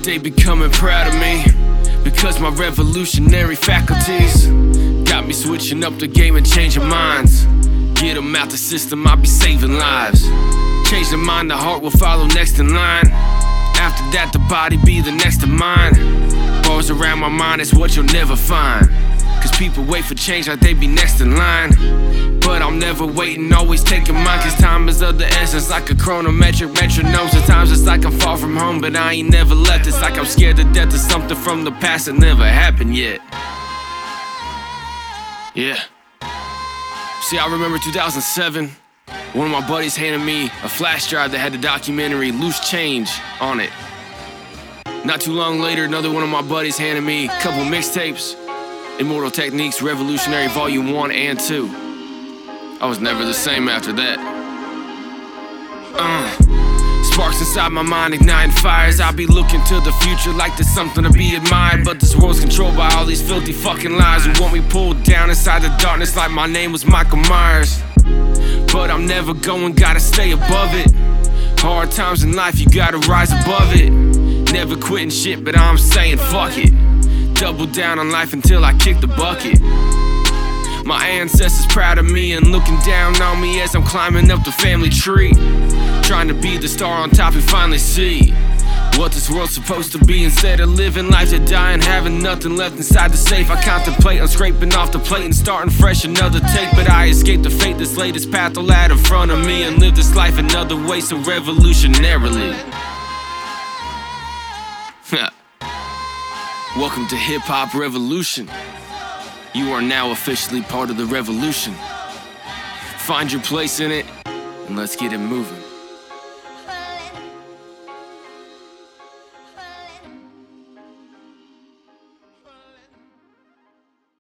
they becoming proud of me, because my revolutionary faculties got me switching up the game and changing minds. Get them out the system, I'll be saving lives. Change the mind, the heart will follow next in line. After that, the body be the next in mine. Bars around my mind is what you'll never find, cause people wait for change like they be next in line. But I'm never waiting, always taking mine, cause time is of the essence, like a chronometric metronome. Sometimes it's like I'm far from home, but I ain't never left. It's like I'm scared to death of something from the past that never happened yet. Yeah. See, I remember 2007, one of my buddies handed me a flash drive that had the documentary Loose Change on it. Not too long later, another one of my buddies handed me a couple mixtapes, Immortal Techniques Revolutionary Volume 1 and 2. I was never the same after that. Sparks inside my mind igniting fires. I'll be looking to the future like there's something to be admired, but this world's controlled by all these filthy fucking lies who want me pulled down inside the darkness like my name was Michael Myers. But I'm never going, gotta stay above it. Hard times in life, you gotta rise above it. Never quitting shit, but I'm saying fuck it. Double down on life until I kick the bucket. My ancestors proud of me and looking down on me as I'm climbing up the family tree, trying to be the star on top and finally see what this world's supposed to be. Instead of living life to die and having nothing left inside the safe, I contemplate on scraping off the plate and starting fresh another take. But I escaped the fate this latest path will add in front of me and live this life another way, so revolutionarily. Welcome to Hip Hop Revolution. You are now officially part of the revolution. Find your place in it, and let's get it moving.